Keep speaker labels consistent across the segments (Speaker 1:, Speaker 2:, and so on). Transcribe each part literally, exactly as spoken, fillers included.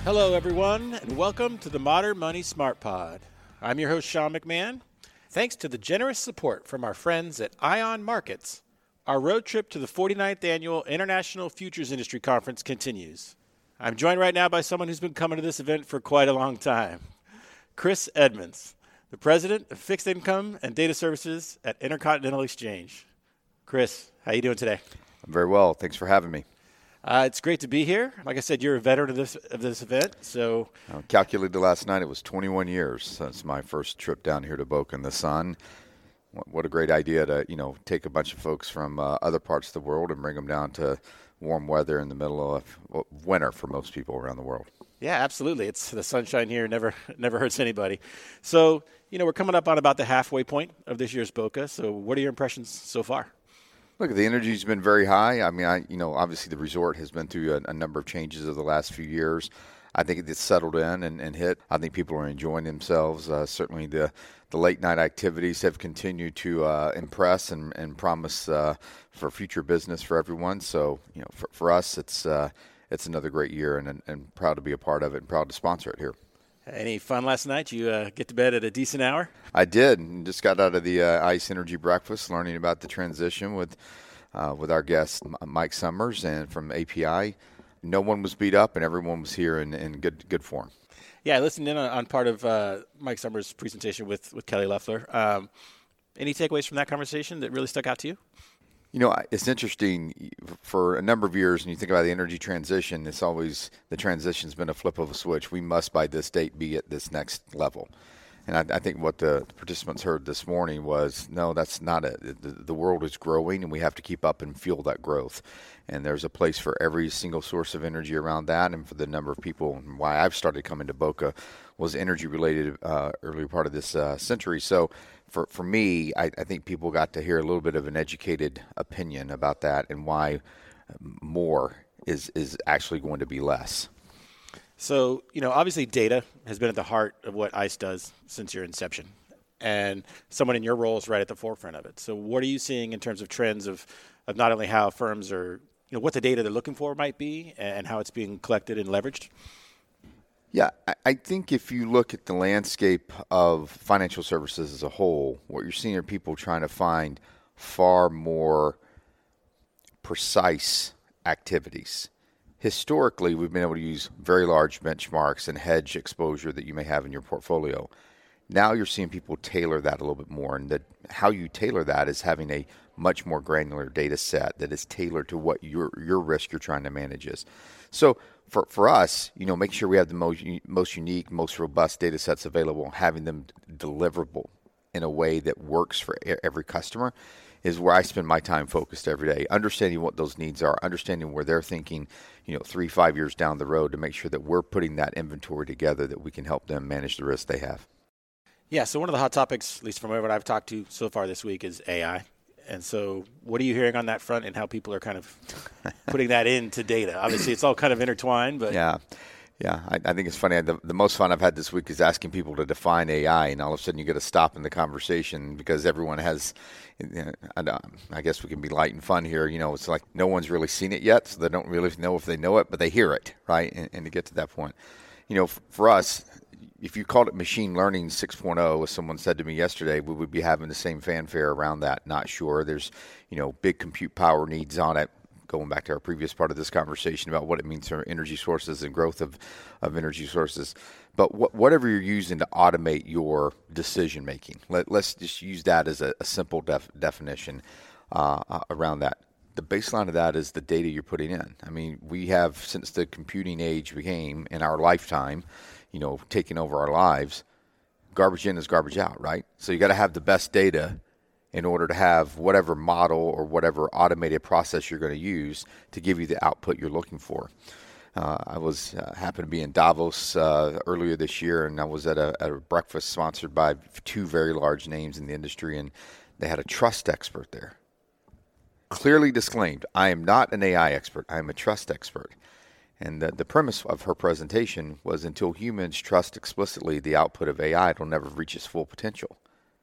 Speaker 1: Hello, everyone, and welcome to the Modern Money Smart Pod. I'm your host, Sean McMahon. Thanks to the generous support from our friends at Ion Markets, our road trip to the forty-ninth Annual International Futures Industry Conference continues. I'm joined right now by someone who's been coming to this event for quite a long time, Chris Edmonds, the President of Fixed Income and Data Services at Intercontinental Exchange. Chris, how are you doing today?
Speaker 2: I'm very well. Thanks for having me.
Speaker 1: Uh, it's great to be here. Like I said, you're a veteran of this of this event, so
Speaker 2: I calculated last night it was twenty-one years since my first trip down here to Boca in the sun. What a great idea to, you know, take a bunch of folks from uh, other parts of the world and bring them down to warm weather in the middle of well, winter for most people around the world.
Speaker 1: Yeah, absolutely. It's the sunshine here never never hurts anybody. So, you know, we're coming up on about the halfway point of this year's Boca. So, what are your impressions so far?
Speaker 2: Look, the energy's been very high. I mean, I you know, obviously the resort has been through a, a number of changes over the last few years. I think it's settled in and, and hit. I think people are enjoying themselves. Uh, certainly the, the late night activities have continued to uh, impress and, and promise uh, for future business for everyone. So, you know, for, for us, it's uh, it's another great year and, and proud to be a part of it and proud to sponsor it here.
Speaker 1: Any fun last night? You uh, get to bed at a decent hour?
Speaker 2: I did. And just got out of the uh, ICE Energy Breakfast, learning about the transition with uh, with our guest Mike Summers and from A P I. No one was beat up, and everyone was here in, in good good form.
Speaker 1: Yeah, I listened in on, on part of uh, Mike Summers' presentation with, with Kelly Loeffler. Um, any takeaways from that conversation that really stuck out to you?
Speaker 2: You know, it's interesting. For a number of years, when you think about the energy transition, it's always the transition's been a flip of a switch. We must, by this date, be at this next level. And I, I think what the participants heard this morning was, no, that's not it. The, the world is growing, and we have to keep up and fuel that growth. And there's a place for every single source of energy around that. And for the number of people, and why I've started coming to Boca was energy-related uh, earlier part of this uh, century. So for, for me, I, I think people got to hear a little bit of an educated opinion about that and why more is is actually going to be less.
Speaker 1: So, you know, obviously data has been at the heart of what ICE does since your inception. And someone in your role is right at the forefront of it. So what are you seeing in terms of trends of, of not only how firms are, you know, what the data they're looking for might be and how it's being collected and leveraged?
Speaker 2: Yeah, I think if you look at the landscape of financial services as a whole, what you're seeing are people trying to find far more precise activities. Historically, we've been able to use very large benchmarks and hedge exposure that you may have in your portfolio. Now you're seeing people tailor that a little bit more, and that how you tailor that is having a much more granular data set that is tailored to what your your risk you're trying to manage is. So for for us, you know, make sure we have the most most unique, most robust data sets available, having them deliverable in a way that works for every customer is where I spend my time focused every day, understanding what those needs are, understanding where they're thinking, you know, three, five years down the road to make sure that we're putting that inventory together that we can help them manage the risk they have.
Speaker 1: Yeah, so one of the hot topics, at least from everyone I've talked to so far this week, is A I. And so what are you hearing on that front and how people are kind of putting that into data? Obviously, it's all kind of intertwined, but...
Speaker 2: Yeah. Yeah, I, I think it's funny. The, the most fun I've had this week is asking people to define A I, and all of a sudden you get to stop in the conversation because everyone has, you know, I guess we can be light and fun here. You know, it's like no one's really seen it yet, so they don't really know if they know it, but they hear it, right? And, and to get to that point, you know, for us, if you called it machine learning six point oh, as someone said to me yesterday, we would be having the same fanfare around that. Not sure. There's, you know, big compute power needs on it. Going back to our previous part of this conversation about what it means for energy sources and growth of, of energy sources. But wh- whatever you're using to automate your decision making, let, let's just use that as a, a simple def- definition uh, around that. The baseline of that is the data you're putting in. I mean, we have, since the computing age became in our lifetime, you know, taking over our lives, garbage in is garbage out, right? So you got to have the best data in order to have whatever model or whatever automated process you're going to use to give you the output you're looking for. Uh, I was uh, happened to be in Davos uh, earlier this year, and I was at a, at a breakfast sponsored by two very large names in the industry, and they had a trust expert there. Clearly disclaimed, I am not an A I expert. I am a trust expert. And the, the premise of her presentation was until humans trust explicitly the output of A I, it'll never reach its full potential.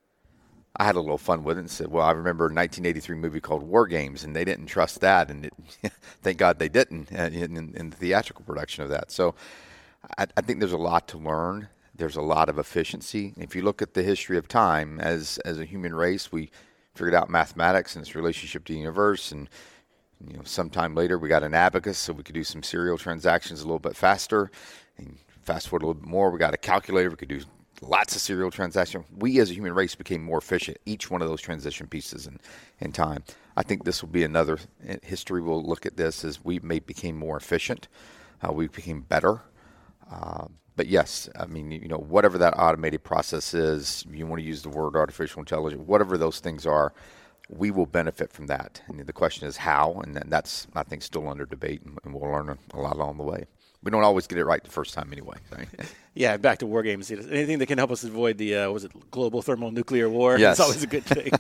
Speaker 2: I had a little fun with it and said, well, I remember a nineteen eighty-three movie called War Games, and they didn't trust that, and it, thank God they didn't uh, in, in the theatrical production of that. So I, I think there's a lot to learn. There's a lot of efficiency. If you look at the history of time, as as a human race, we figured out mathematics and its relationship to the universe, and you know, sometime later we got an abacus so we could do some serial transactions a little bit faster. And fast forward a little bit more, we got a calculator, we could do lots of serial transactions. We as a human race became more efficient, each one of those transition pieces in, in time. I think this will be another, history will look at this as we may became more efficient. Uh, we became better. Uh, but yes, I mean, you know, whatever that automated process is, you want to use the word artificial intelligence, whatever those things are, we will benefit from that. And the question is how, and that's, I think, still under debate, and we'll learn a lot along the way. We don't always get it right the first time anyway. Right?
Speaker 1: Yeah, back to war games. Anything that can help us avoid the, uh, was it global thermonuclear war?
Speaker 2: Yes.
Speaker 1: It's always a good thing.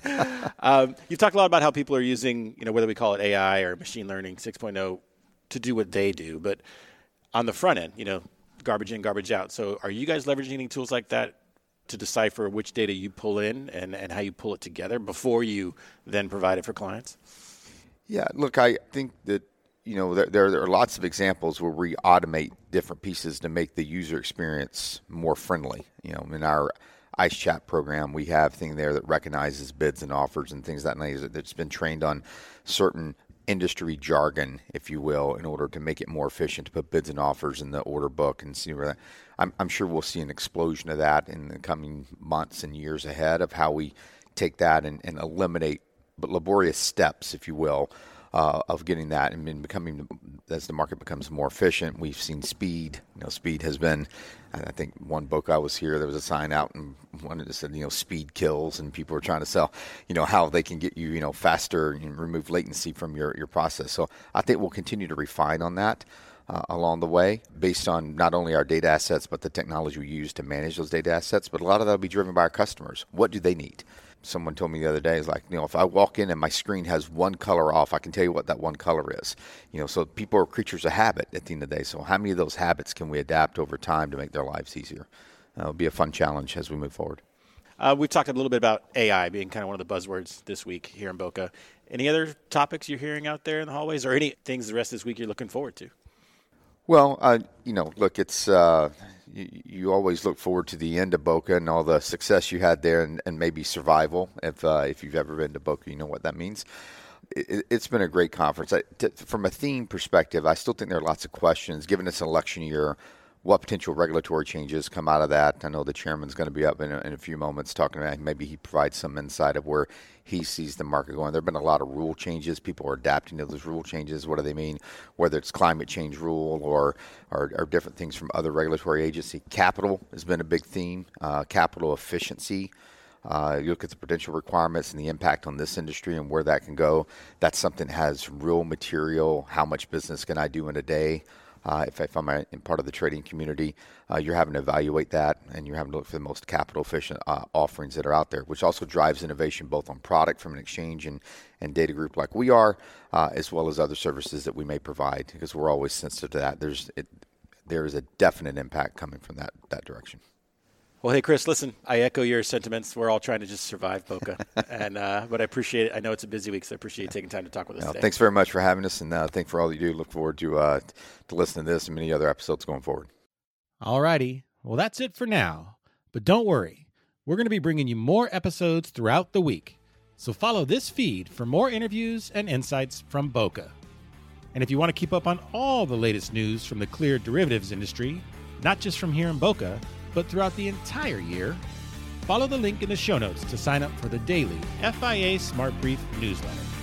Speaker 1: um, you've talked a lot about how people are using, you know, whether we call it A I or machine learning six point oh to do what they do. But on the front end, you know, garbage in, garbage out. So are you guys leveraging any tools like that to decipher which data you pull in and, and how you pull it together before you then provide it for clients?
Speaker 2: Yeah, look, I think that, you know, there, there, there are lots of examples where we automate different pieces to make the user experience more friendly. You know, in our ICE Chat program, we have thing there that recognizes bids and offers and things that nature that's been trained on certain industry jargon, if you will, in order to make it more efficient to put bids and offers in the order book and see where that. I'm, I'm sure we'll see an explosion of that in the coming months and years ahead of how we take that and, and eliminate but laborious steps, if you will, uh, of getting that and becoming, as the market becomes more efficient. We've seen speed. You know, speed has been, I think one book I was here, there was a sign out and one that said, you know, speed kills, and people were trying to sell, you know, how they can get you, you know, faster and remove latency from your, your process. So I think we'll continue to refine on that uh, along the way based on not only our data assets, but the technology we use to manage those data assets. But a lot of that will be driven by our customers. What do they need? Someone told me the other day, is like, you know, if I walk in and my screen has one color off, I can tell you what that one color is. You know, so people are creatures of habit at the end of the day. So how many of those habits can we adapt over time to make their lives easier? Uh, it'll be a fun challenge as we move forward.
Speaker 1: Uh, we've talked a little bit about A I being kind of one of the buzzwords this week here in Boca. Any other topics you're hearing out there in the hallways, or any things the rest of this week you're looking forward to?
Speaker 2: Well, uh, you know, look, it's uh, you, you always look forward to the end of Boca and all the success you had there, and, and maybe survival. If uh, if you've ever been to Boca, you know what that means. It, it's been a great conference. I, t- from a theme perspective, I still think there are lots of questions. Given it's an election year, what potential regulatory changes come out of that? I know the chairman's going to be up in a, in a few moments talking about, maybe he provides some insight of where he sees the market going. There have been a lot of rule changes. People are adapting to those rule changes. What do they mean? Whether it's climate change rule or, or, or different things from other regulatory agencies. Capital has been a big theme. Uh, capital efficiency. Uh, you look at the prudential requirements and the impact on this industry and where that can go. That's something that has real material. How much business can I do in a day? Uh, if, if I'm a, in part of the trading community, uh, you're having to evaluate that, and you're having to look for the most capital efficient uh, offerings that are out there, which also drives innovation both on product from an exchange and, and data group like we are, uh, as well as other services that we may provide, because we're always sensitive to that. There's it, there is a definite impact coming from that that direction.
Speaker 1: Well, hey, Chris, listen, I echo your sentiments. We're all trying to just survive Boca. and uh, But I appreciate it. I know it's a busy week, so I appreciate you taking time to talk with us
Speaker 2: well,
Speaker 1: today.
Speaker 2: Thanks very much for having us, and uh, thanks for all you do. Look forward to, uh, to listening to this and many other episodes going forward.
Speaker 3: All righty. Well, that's it for now. But don't worry. We're going to be bringing you more episodes throughout the week. So follow this feed for more interviews and insights from Boca. And if you want to keep up on all the latest news from the cleared derivatives industry, not just from here in Boca, but throughout the entire year, follow the link in the show notes to sign up for the daily F I A Smart Brief newsletter.